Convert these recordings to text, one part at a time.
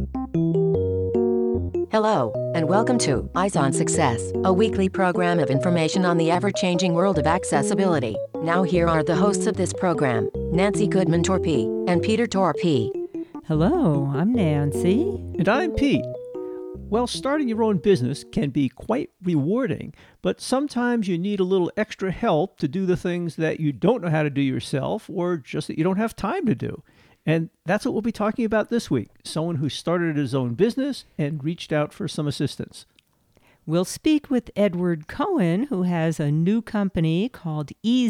Hello, and welcome to Eyes on Success, a weekly program of information on the ever-changing world of accessibility. Now here are the hosts of this program, Nancy Goodman-Torpey and Peter Torpey. Hello, I'm Nancy. And I'm Pete. Well, starting your own business can be quite rewarding, but sometimes you need a little extra help to do the things that you don't know how to do yourself or just that you don't have time to do. And that's what we'll be talking about this week, someone who started his own business and reached out for some assistance. We'll speak with Edward Cohen, who has a new company called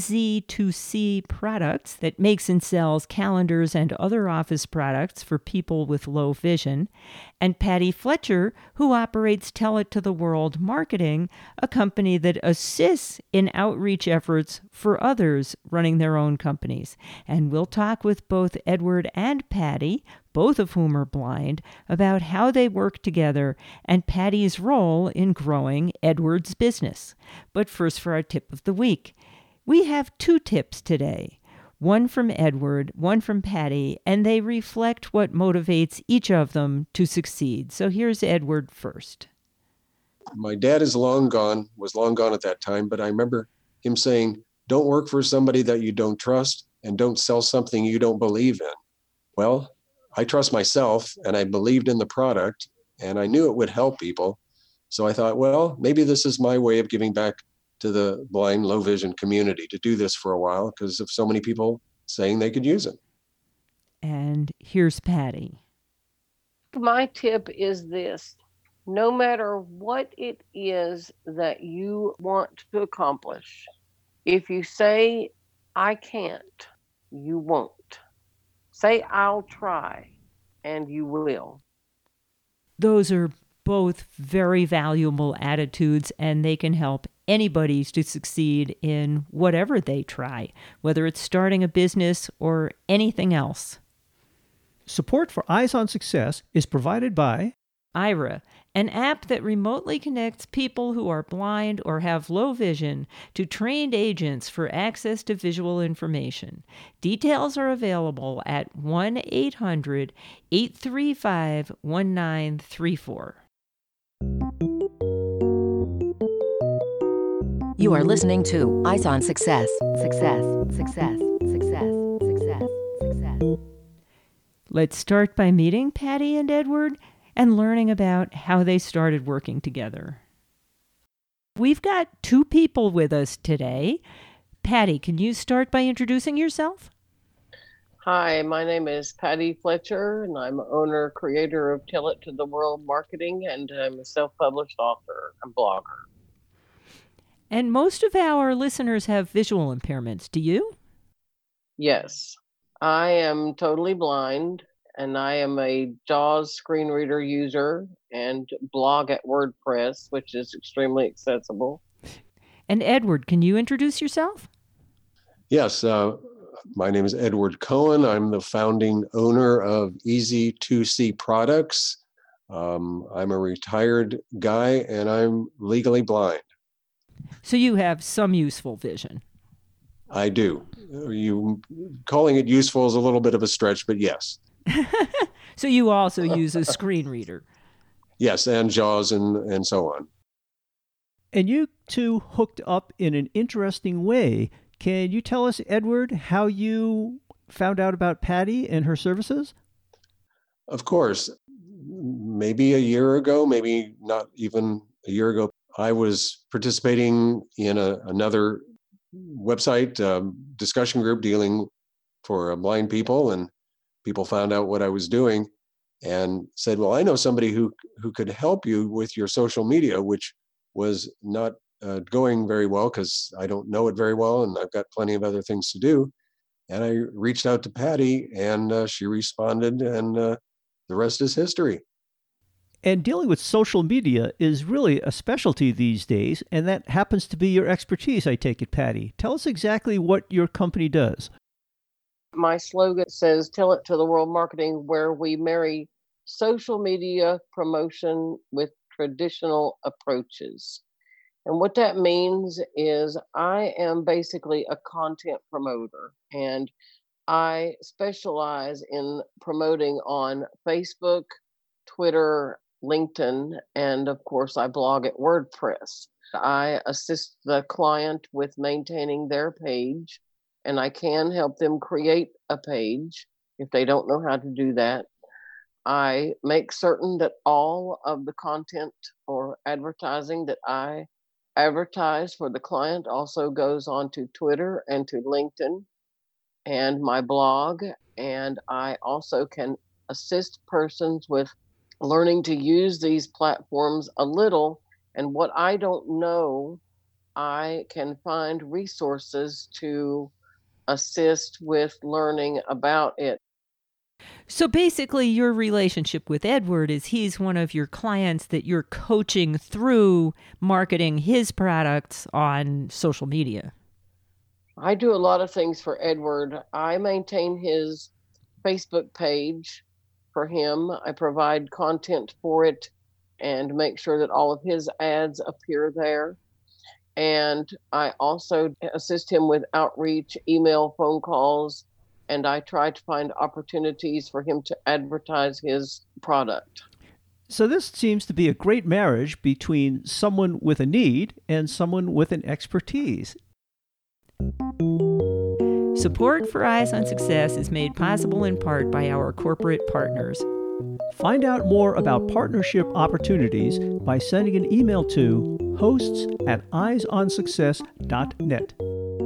EZ2C Products that makes and sells calendars and other office products for people with low vision, and Patty Fletcher, who operates Tell It to the World Marketing, a company that assists in outreach efforts for others running their own companies. And we'll talk with both Edward and Patty, both of whom are blind, about how they work together and Patty's role in growing Edward's business. But first, for our tip of the week. We have two tips today, one from Edward, one from Patty, and they reflect what motivates each of them to succeed. So here's Edward first. My dad was long gone at that time, but I remember him saying, don't work for somebody that you don't trust and don't sell something you don't believe in. Well, I trust myself and I believed in the product and I knew it would help people. So I thought, well, maybe this is my way of giving back to the blind, low vision community to do this for a while because of so many people saying they could use it. And here's Patty. My tip is this. No matter what it is that you want to accomplish, if you say, I can't, you won't. Say, I'll try, and you will. Those are both very valuable attitudes, and they can help anybody to succeed in whatever they try, whether it's starting a business or anything else. Support for Eyes on Success is provided by Aira, an app that remotely connects people who are blind or have low vision to trained agents for access to visual information. Details are available at 1-800-835-1934. You are listening to Eyes on Success. Success, success, success, success, success. Let's start by meeting Patty and Edward and learning about how they started working together. We've got two people with us today. Patty, can you start by introducing yourself? Hi, my name is Patty Fletcher, and I'm owner, creator of Tell It to the World Marketing, and I'm a self-published author and blogger. And most of our listeners have visual impairments. Do you? Yes, I am totally blind. And I am a JAWS screen reader user and blog at WordPress, which is extremely accessible. And Edward, can you introduce yourself? Yes, my name is Edward Cohen. I'm the founding owner of EZ2C Products. I'm a retired guy and I'm legally blind. So you have some useful vision. I do. You calling it useful is a little bit of a stretch, but yes. So you also use a screen reader. Yes, and JAWS and so on. And you two hooked up in an interesting way. Can you tell us, Edward, how you found out about Patty and her services? Of course. Maybe a year ago, maybe not even a year ago, I was participating in another website discussion group dealing for blind people, and people found out what I was doing and said, well, I know somebody who could help you with your social media, which was not going very well because I don't know it very well and I've got plenty of other things to do. And I reached out to Patty and she responded, and the rest is history. And dealing with social media is really a specialty these days, and that happens to be your expertise, I take it, Patty. Tell us exactly what your company does. My slogan says, Tell It to the World Marketing, where we marry social media promotion with traditional approaches. And what that means is I am basically a content promoter, and I specialize in promoting on Facebook, Twitter, LinkedIn, and of course, I blog at WordPress. I assist the client with maintaining their page, and I can help them create a page if they don't know how to do that. I make certain that all of the content or advertising that I advertise for the client also goes on to Twitter and to LinkedIn and my blog. And I also can assist persons with learning to use these platforms a little. And what I don't know, I can find resources to assist with learning about it. So basically, your relationship with Edward is he's one of your clients that you're coaching through marketing his products on social media. I do a lot of things for Edward. I maintain his Facebook page for him. I provide content for it and make sure that all of his ads appear there. And I also assist him with outreach, email, phone calls, and I try to find opportunities for him to advertise his product. So this seems to be a great marriage between someone with a need and someone with an expertise. Support for Eyes on Success is made possible in part by our corporate partners. Find out more about partnership opportunities by sending an email to hosts@eyesonsuccess.net.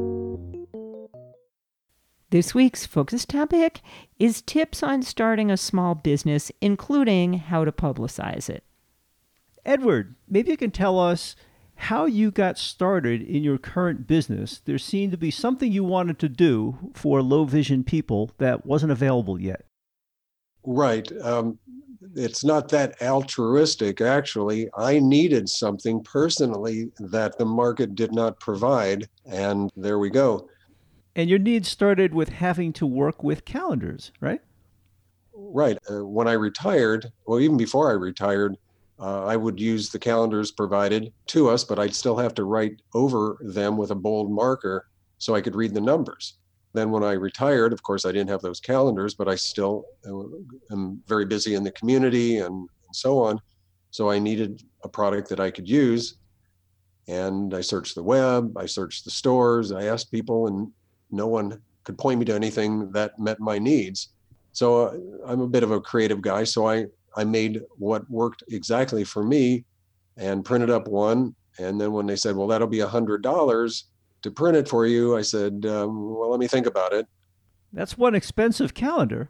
This week's focus topic is tips on starting a small business, including how to publicize it. Edward, maybe you can tell us how you got started in your current business. There seemed to be something you wanted to do for low vision people that wasn't available yet. Right. It's not that altruistic, actually. I needed something personally that the market did not provide, and there we go. And your needs started with having to work with calendars, right? Right. When I retired, well, even before I retired, I would use the calendars provided to us, but I'd still have to write over them with a bold marker so I could read the numbers. Then when I retired, of course, I didn't have those calendars, but I still am very busy in the community and so on. So I needed a product that I could use. And I searched the web, I searched the stores, I asked people, and no one could point me to anything that met my needs. So I'm a bit of a creative guy. So I made what worked exactly for me and printed up one. And then when they said, well, that'll be $100 to print it for you, I said, well, let me think about it. That's one expensive calendar.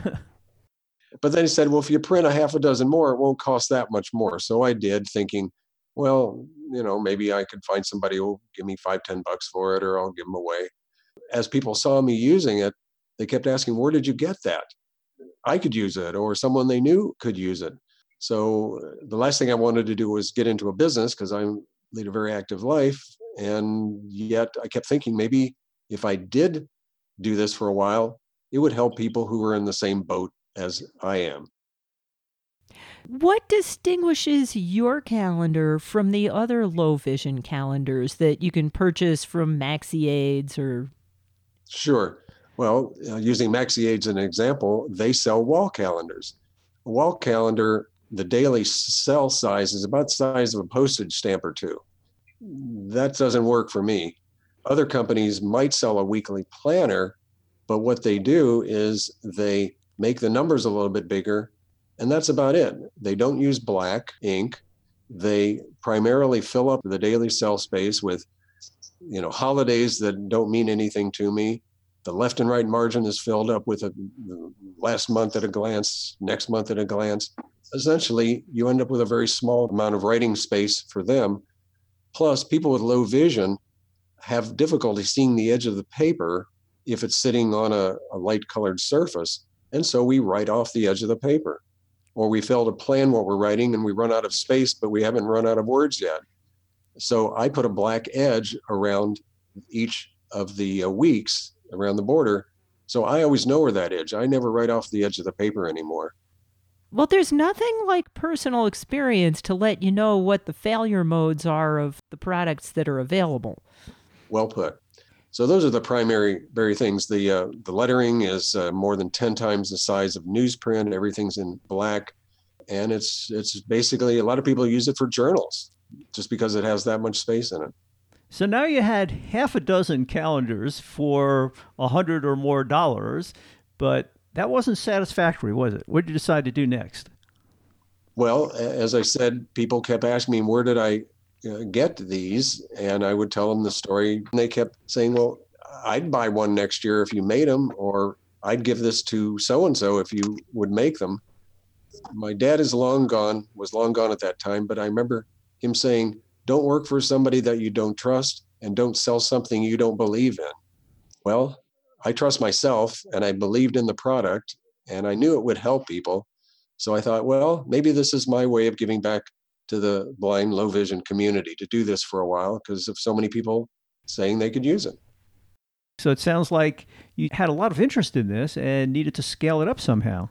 But then he said, well, if you print a half a dozen more, it won't cost that much more. So I did, thinking, well, maybe I could find somebody who'll give me $5-10 for it, or I'll give them away. As people saw me using it, they kept asking, where did you get that? I could use it, or someone they knew could use it. So the last thing I wanted to do was get into a business, because I lead a very active life. And yet I kept thinking, maybe if I did do this for a while, it would help people who were in the same boat as I am. What distinguishes your calendar from the other low vision calendars that you can purchase from MaxiAids or? Sure. Well, using MaxiAids as an example, they sell wall calendars. A wall calendar, the daily cell size is about the size of a postage stamp or two. That doesn't work for me. Other companies might sell a weekly planner, but what they do is they make the numbers a little bit bigger, and that's about it. They don't use black ink. They primarily fill up the daily cell space with holidays that don't mean anything to me. The left and right margin is filled up with last month at a glance, next month at a glance. Essentially, you end up with a very small amount of writing space for them. Plus, people with low vision have difficulty seeing the edge of the paper if it's sitting on a light-colored surface. And so we write off the edge of the paper. Or we fail to plan what we're writing and we run out of space, but we haven't run out of words yet. So I put a black edge around each of the weeks around the border. So I always know where that edge. I never write off the edge of the paper anymore. Well, there's nothing like personal experience to let you know what the failure modes are of the products that are available. Well put. So those are the primary things. The lettering is more than 10 times the size of newsprint. Everything's in black. and it's basically, a lot of people use it for journals just because it has that much space in it. So now you had half a dozen calendars for $100 or more, but that wasn't satisfactory, was it? What did you decide to do next? Well, as I said, people kept asking me, where did I get these? And I would tell them the story. And they kept saying, well, I'd buy one next year if you made them, or I'd give this to so-and-so if you would make them. My dad was long gone at that time, but I remember him saying, don't work for somebody that you don't trust, and don't sell something you don't believe in. Well, I trust myself, and I believed in the product, and I knew it would help people. So I thought, well, maybe this is my way of giving back to the blind, low vision community, to do this for a while because of so many people saying they could use it. So it sounds like you had a lot of interest in this and needed to scale it up somehow.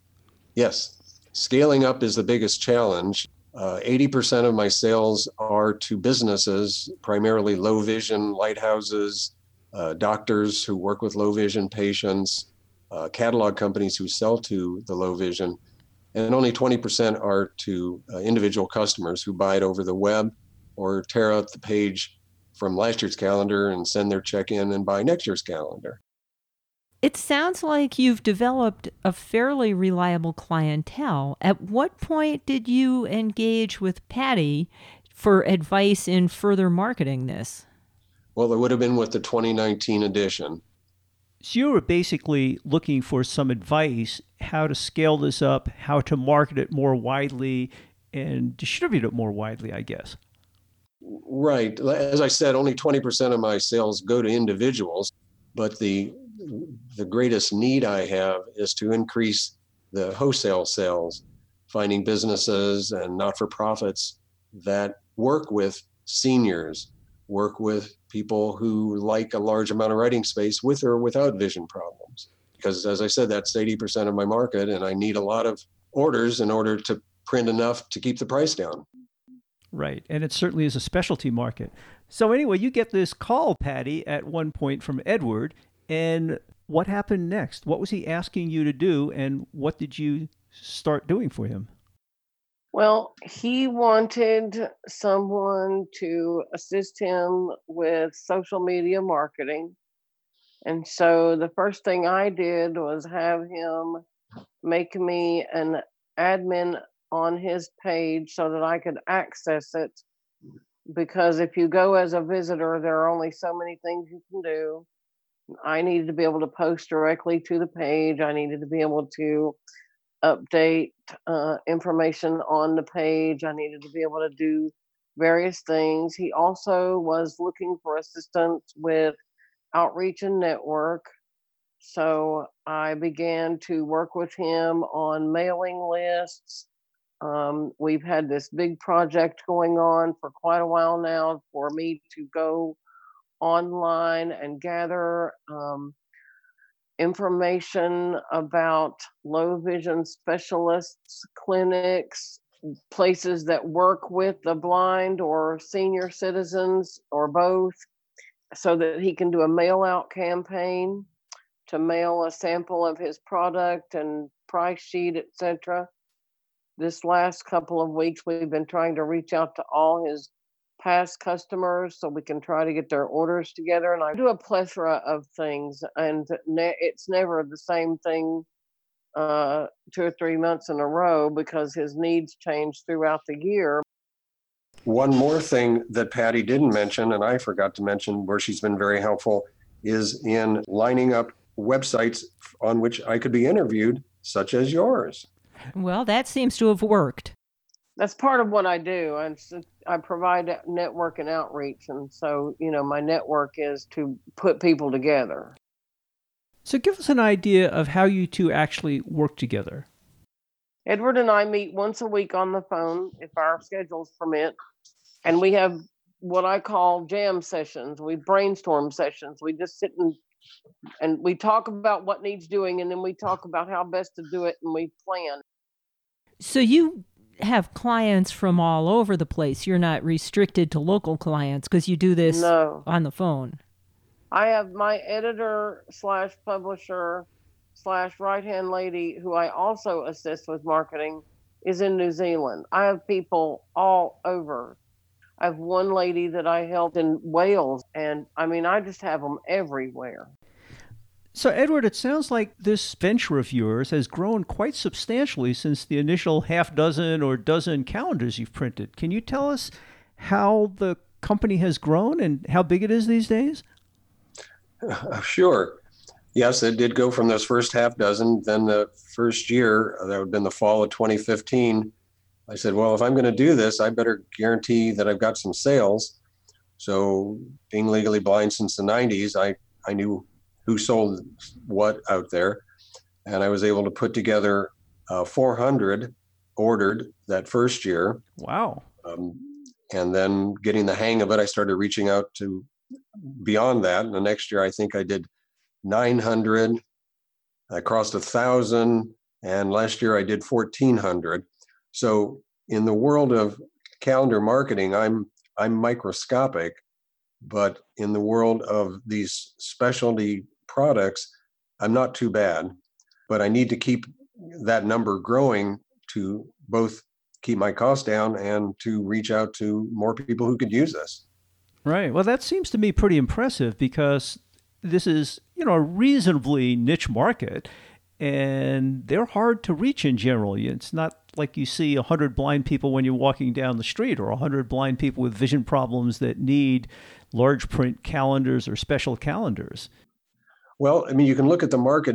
Yes. Scaling up is the biggest challenge. 80% of my sales are to businesses, primarily low vision lighthouses, doctors who work with low vision patients, catalog companies who sell to the low vision, and only 20% are to individual customers who buy it over the web or tear out the page from last year's calendar and send their check in and buy next year's calendar. It sounds like you've developed a fairly reliable clientele. At what point did you engage with Patty for advice in further marketing this? Well, it would have been with the 2019 edition. So you were basically looking for some advice, how to scale this up, how to market it more widely and distribute it more widely, I guess. Right. As I said, only 20% of my sales go to individuals, but the greatest need I have is to increase the wholesale sales, finding businesses and not-for-profits that work with seniors, work with people who like a large amount of writing space with or without vision problems. Because as I said, that's 80% of my market, and I need a lot of orders in order to print enough to keep the price down. Right. And it certainly is a specialty market. So anyway, you get this call, Patty, at one point from Edward. And what happened next? What was he asking you to do, and what did you start doing for him? Well, he wanted someone to assist him with social media marketing. And so the first thing I did was have him make me an admin on his page so that I could access it. Because if you go as a visitor, there are only so many things you can do. I needed to be able to post directly to the page. I needed to be able to update information on the page. I needed to be able to do various things. He also was looking for assistance with outreach and network. So I began to work with him on mailing lists. We've had this big project going on for quite a while now for me to go online and gather information about low vision specialists, clinics, places that work with the blind or senior citizens or both, so that he can do a mail out campaign to mail a sample of his product and price sheet, etc. This last couple of weeks, we've been trying to reach out to all his past customers so we can try to get their orders together. And I do a plethora of things, and it's never the same thing 2 or 3 months in a row because his needs change throughout the year. One more thing that Patty didn't mention, and I forgot to mention where she's been very helpful, is in lining up websites on which I could be interviewed, such as yours. Well, that seems to have worked. That's part of what I do. I provide network and outreach. And so, my network is to put people together. So give us an idea of how you two actually work together. Edward and I meet once a week on the phone if our schedules permit. And we have what I call jam sessions. We brainstorm sessions. We just sit and we talk about what needs doing, and then we talk about how best to do it, and we plan. So you have clients from all over the place. You're not restricted to local clients because you do this on the phone. I have my editor / publisher / right-hand lady who I also assist with marketing. is in New Zealand. I have people all over. I have one lady that I helped in Wales, and I mean, I just have them everywhere. So, Edward, it sounds like this venture of yours has grown quite substantially since the initial half dozen or dozen calendars you've printed. Can you tell us how the company has grown and how big it is these days? Sure. Yes, it did go from those first half dozen. Then the first year, that would have been the fall of 2015, I said, well, if I'm going to do this, I better guarantee that I've got some sales. So being legally blind since the 90s, I knew who sold what out there. And I was able to put together 400 ordered that first year. Wow. And then getting the hang of it, I started reaching out to beyond that. And the next year, I think I did 900. I crossed 1,000. And last year I did 1,400. So in the world of calendar marketing, I'm microscopic, but in the world of these specialty products, I'm not too bad. But I need to keep that number growing to both keep my costs down and to reach out to more people who could use this. Right. Well, that seems to me pretty impressive because this is, a reasonably niche market, and they're hard to reach in general. It's not like you see 100 blind people when you're walking down the street, or 100 blind people with vision problems that need large print calendars or special calendars. Well, I mean, you can look at the market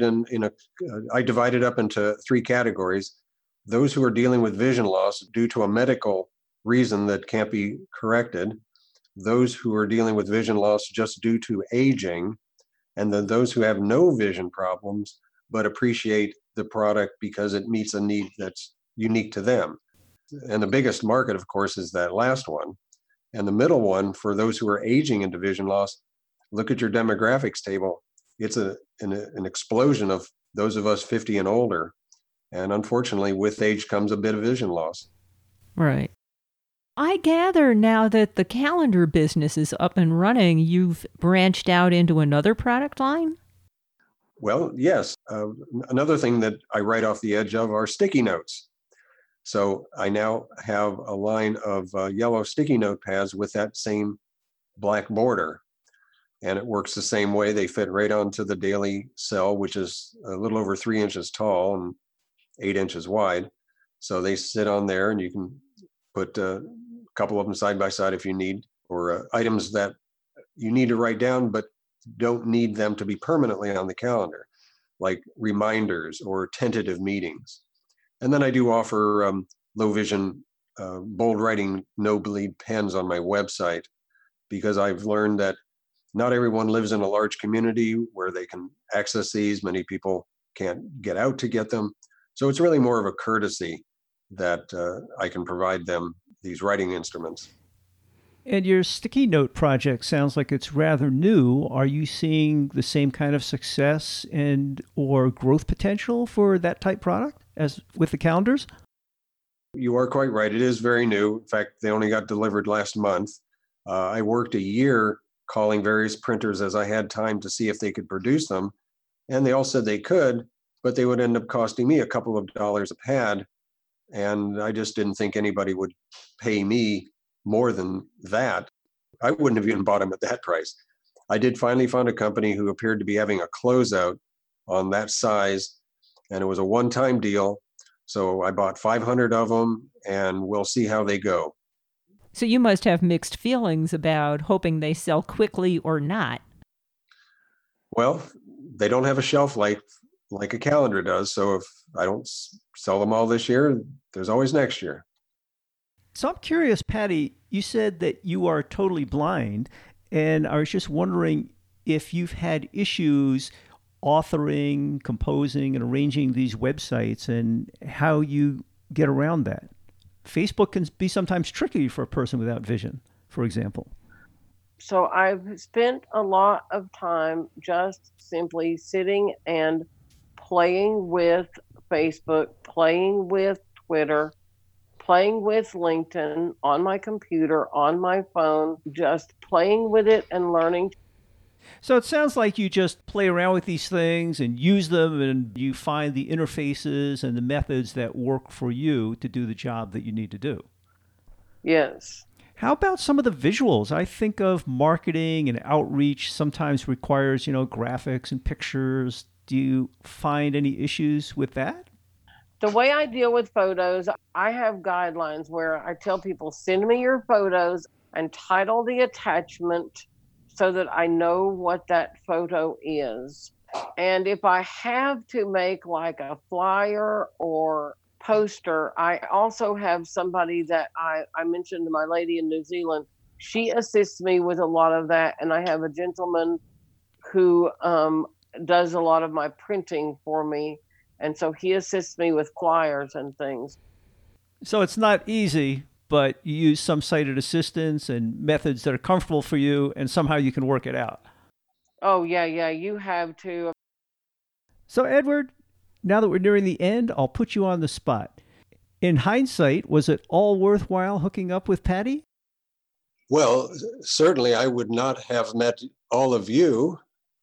I divide it up into 3 categories. Those who are dealing with vision loss due to a medical reason that can't be corrected, those who are dealing with vision loss just due to aging, and then those who have no vision problems but appreciate the product because it meets a need that's unique to them. And the biggest market, of course, is that last one. And the middle one, for those who are aging into vision loss, look at your demographics table. It's an explosion of those of us 50 and older. And unfortunately, with age comes a bit of vision loss. Right. I gather now that the calendar business is up and running, you've branched out into another product line? Well, yes. Another thing that I write off the edge of are sticky notes. So I now have a line of yellow sticky note pads with that same black border. And it works the same way. They fit right onto the daily cell, which is a little over 3 inches tall and 8 inches wide. So they sit on there, and you can put a couple of them side by side if you need, or items that you need to write down but don't need them to be permanently on the calendar, like reminders or tentative meetings. And then I do offer low vision, bold writing, no bleed pens on my website, because I've learned that not everyone lives in a large community where they can access these. Many people can't get out to get them. So it's really more of a courtesy that I can provide them these writing instruments. And your sticky note project sounds like it's rather new. Are you seeing the same kind of success and or growth potential for that type product as with the calendars? You are quite right. It is very new. In fact, they only got delivered last month. I worked a year calling various printers as I had time to see if they could produce them. And they all said they could, but they would end up costing me a couple of dollars a pad. And I just didn't think anybody would pay me more than that. I wouldn't have even bought them at that price. I did finally find a company who appeared to be having a closeout on that size, and it was a one-time deal. So I bought 500 of them, and we'll see how they go. So you must have mixed feelings about hoping they sell quickly or not. Well, they don't have a shelf life like a calendar does. So if I don't sell them all this year, there's always next year. So I'm curious, Patty, you said that you are totally blind, and I was just wondering if you've had issues authoring, composing, and arranging these websites and how you get around that. Facebook can be sometimes tricky for a person without vision, for example. So I've spent a lot of time just simply sitting and playing with Facebook, playing with Twitter, playing with LinkedIn on my computer, on my phone, just playing with it and learning. So it sounds like you just play around with these things and use them, and you find the interfaces and the methods that work for you to do the job that you need to do. Yes. How about some of the visuals? I think of marketing and outreach sometimes requires, graphics and pictures. Do you find any issues with that? The way I deal with photos, I have guidelines where I tell people, send me your photos and title the attachment so that I know what that photo is. And if I have to make like a flyer or poster, I also have somebody that I mentioned, my lady in New Zealand. She assists me with a lot of that. And I have a gentleman who does a lot of my printing for me. And so he assists me with flyers and things. So it's not easy, but you use some sighted assistance and methods that are comfortable for you, and somehow you can work it out. Oh, yeah, you have to. So, Edward, now that we're nearing the end, I'll put you on the spot. In hindsight, was it all worthwhile hooking up with Patty? Well, certainly I would not have met all of you.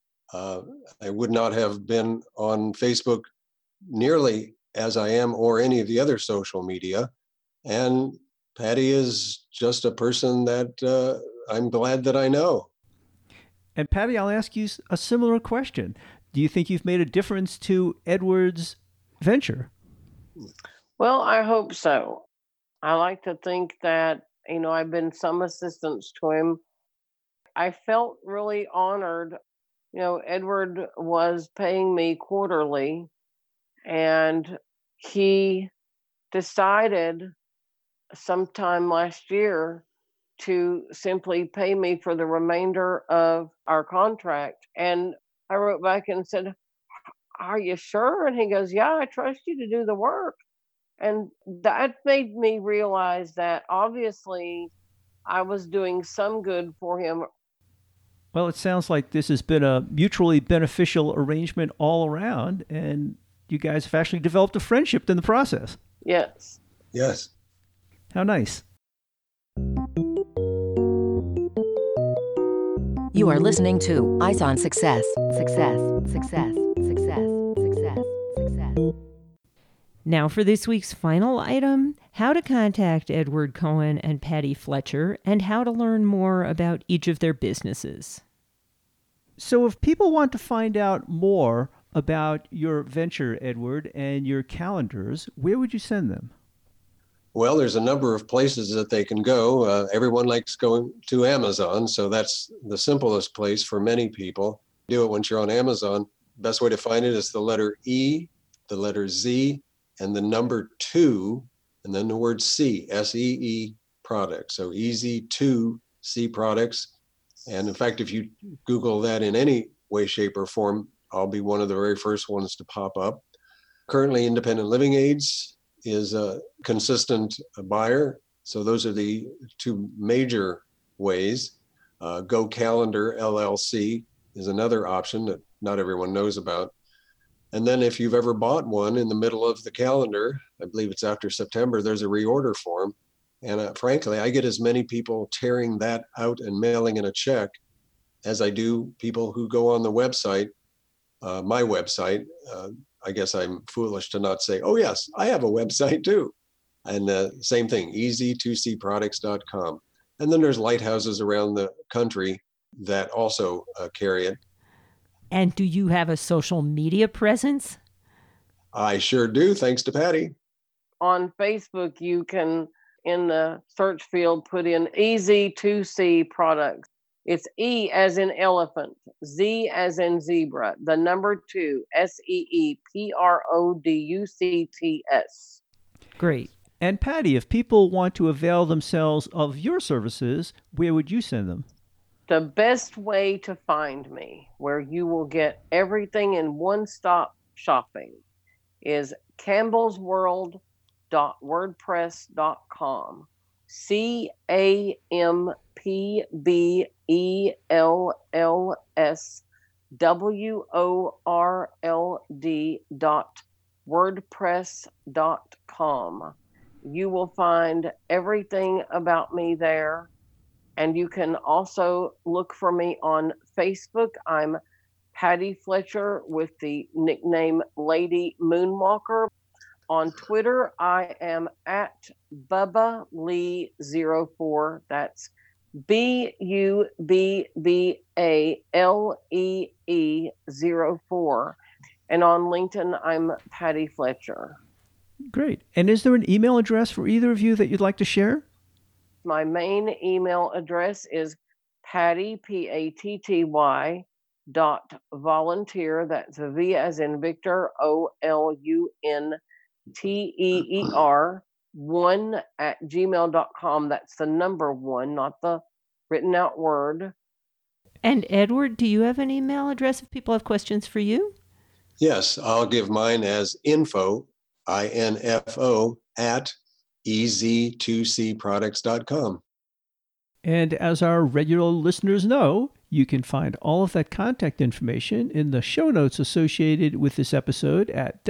I would not have been on Facebook nearly as I am, or any of the other social media. And Patty is just a person that I'm glad that I know. And Patty, I'll ask you a similar question. Do you think you've made a difference to Edward's venture? Well, I hope so. I like to think that, I've been some assistance to him. I felt really honored. Edward was paying me quarterly, and he decided sometime last year to simply pay me for the remainder of our contract. And I wrote back and said, are you sure? And he goes, yeah, I trust you to do the work. And that made me realize that obviously I was doing some good for him. Well, it sounds like this has been a mutually beneficial arrangement all around, and you guys have actually developed a friendship in the process. Yes. Yes. How nice. You are listening to Eyes on Success. Success, success, success, success, success. Now for this week's final item, how to contact Edward Cohen and Patty Fletcher and how to learn more about each of their businesses. So if people want to find out more about your venture, Edward, and your calendars, where would you send them? Well, there's a number of places that they can go. Everyone likes going to Amazon, so that's the simplest place for many people. Do it once you're on Amazon. Best way to find it is the letter E, the letter Z, and the number 2, and then the word C, S-E-E products. So EZ2C products. And in fact, if you Google that in any way, shape, or form, I'll be one of the very first ones to pop up. Currently, Independent Living Aids is a consistent buyer. So those are the two major ways. Go Calendar LLC is another option that not everyone knows about. And then if you've ever bought one in the middle of the calendar, I believe it's after September, there's a reorder form. And frankly, I get as many people tearing that out and mailing in a check as I do people who go on the website, my website. I guess I'm foolish to not say, oh, yes, I have a website too. And same thing, EZ2CProducts.com. And then there's lighthouses around the country that also carry it. And do you have a social media presence? I sure do, thanks to Patty. On Facebook, you can, in the search field, put in EZ2C products. It's E as in elephant, Z as in zebra, the number 2, SEEPRODUCTS. Great. And Patty, if people want to avail themselves of your services, where would you send them? The best way to find me, where you will get everything in one-stop shopping, is campbellsworld.wordpress.com. CAMPBELLSWORLD.wordpress.com. You will find everything about me there. And you can also look for me on Facebook. I'm Patty Fletcher with the nickname Lady Moonwalker. On Twitter, I am at Bubba Lee 04. That's BUBBALEE 04. And on LinkedIn, I'm Patty Fletcher. Great. And is there an email address for either of you that you'd like to share? My main email address is Patty, PATTY, .volunteer. That's V as in Victor, OLUNTEER, 1 at gmail.com. That's the number 1, not the written out word. And Edward, do you have an email address if people have questions for you? Yes, I'll give mine as info, INFO, at ez2cproducts.com. And as our regular listeners know, you can find all of that contact information in the show notes associated with this episode at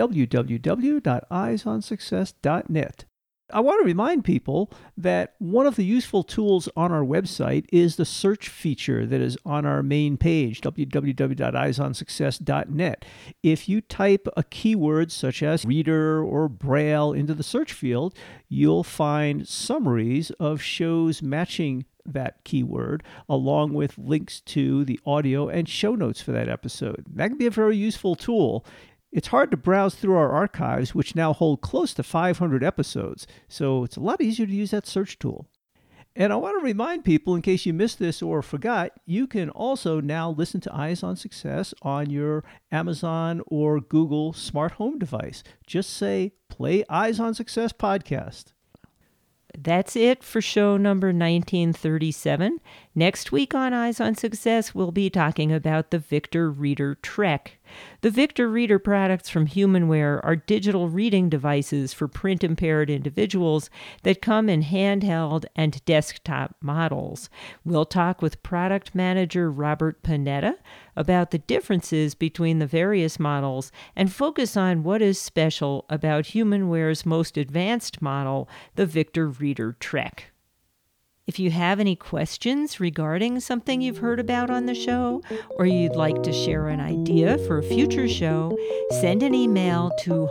www.eyesonsuccess.net. I want to remind people that one of the useful tools on our website is the search feature that is on our main page, www.eyesonsuccess.net. If you type a keyword such as reader or braille into the search field, you'll find summaries of shows matching that keyword, along with links to the audio and show notes for that episode. That can be a very useful tool. It's hard to browse through our archives, which now hold close to 500 episodes, so it's a lot easier to use that search tool. And I want to remind people, in case you missed this or forgot, you can also now listen to Eyes on Success on your Amazon or Google smart home device. Just say, play Eyes on Success podcast. That's it for show number 1937. Next week on Eyes on Success, we'll be talking about the Victor Reader Trek. The Victor Reader products from Humanware are digital reading devices for print-impaired individuals that come in handheld and desktop models. We'll talk with product manager Robert Panetta about the differences between the various models and focus on what is special about Humanware's most advanced model, the Victor Reader Trek. If you have any questions regarding something you've heard about on the show, or you'd like to share an idea for a future show, send an email to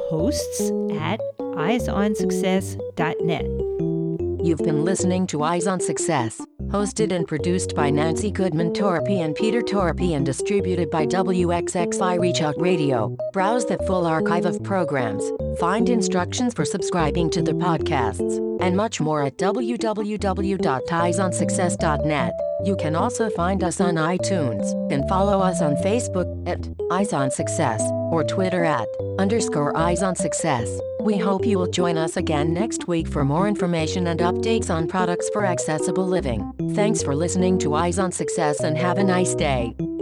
hosts@eyesonsuccess.net. You've been listening to Eyes on Success, hosted and produced by Nancy Goodman Torpy and Peter Torpy and distributed by WXXI Reach Out Radio. Browse the full archive of programs, find instructions for subscribing to the podcasts, and much more at www.eyesonsuccess.net. You can also find us on iTunes and follow us on Facebook at Eyes on Success or Twitter at _Eyes on Success. We hope you will join us again next week for more information and updates on products for accessible living. Thanks for listening to Eyes on Success and have a nice day.